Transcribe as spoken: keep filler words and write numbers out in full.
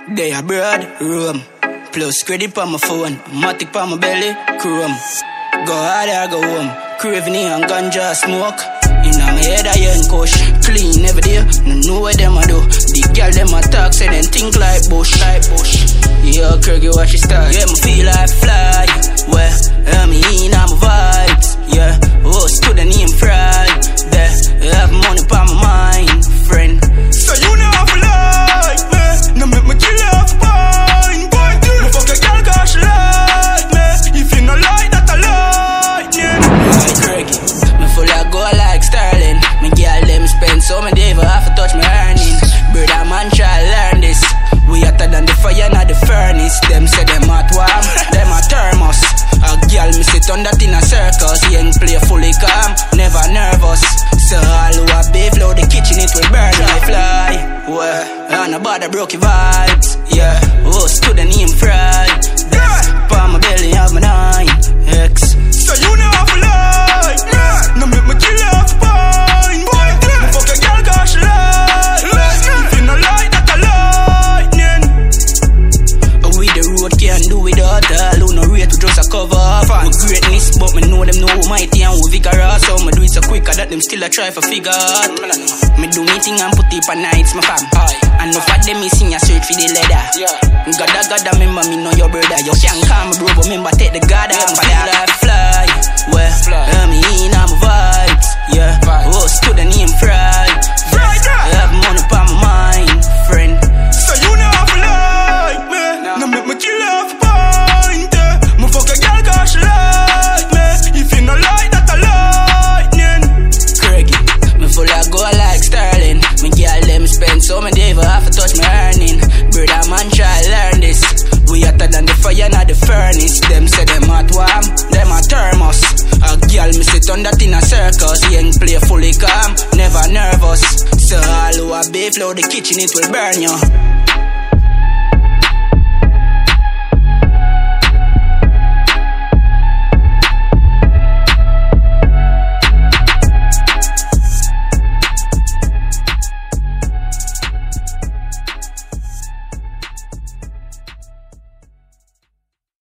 They are bread, rum, plus credit on my phone, matic on my belly, chrome. Go hard or go home, craving and ganja smoke. In my head I ain't kush, clean every day, no know what them I do. The girl them attack, say them think like bush, like bush. Yeah, Kirky watch the style, yeah, me feel like fly. Well, I'm in on my vibes, yeah. Oh, student name fried, there, I have money on my mind, friend. So you know how to like me, now make me kill off fine, boy. Me fuck a girl cause she like me. If you no like that I like, yeah. Like Kirky, me full of go like Sterling. Me girl them spend so many days have to touch my earning. Brother man try learn this. We hotter than the fire not the furnace. Them say them hot warm, them a thermos. A girl me sit on that in a circus. Young play fully calm, never nervous. So all who a beef load the kitchen it will burn like fly. Well, on about the broken vibes, yeah. Oh, student name fried. Yeah, palm my belly have my nine X. So you know how to like me, now make me kill off fine, boy. Me fuck a girl cause she like me. If you no like that I lightning. We the road can't do without all. Who no rate we just a cover up. We greatness but me know them know we mighty and we vigorous. So me do it so quicker that them still a try for figure out. Me do me thing and put it on nights my fam. And no for them me sing a search for the leather. Gada gada remember me know your brother. You can't call me bro but remember take the god off. Feel like fly. Well, I'm in on my vibes. Yeah, oh student name fried. I have money on my mind, friend. So you know how to like me, now make me kill off fine, yeah. Me fuck a girl cause she like me. If you no like that I lightning. Kirky, me full of go like Sterling. Me girl them spend so many days have to touch my earning. Brother man try learn this. We hotter than the fire not the furnace. Them say them hot warm, them a thermos. A girl me sit on that in a circus. Young play fully calm, never nervous. So all who a beef load the kitchen it will burn you.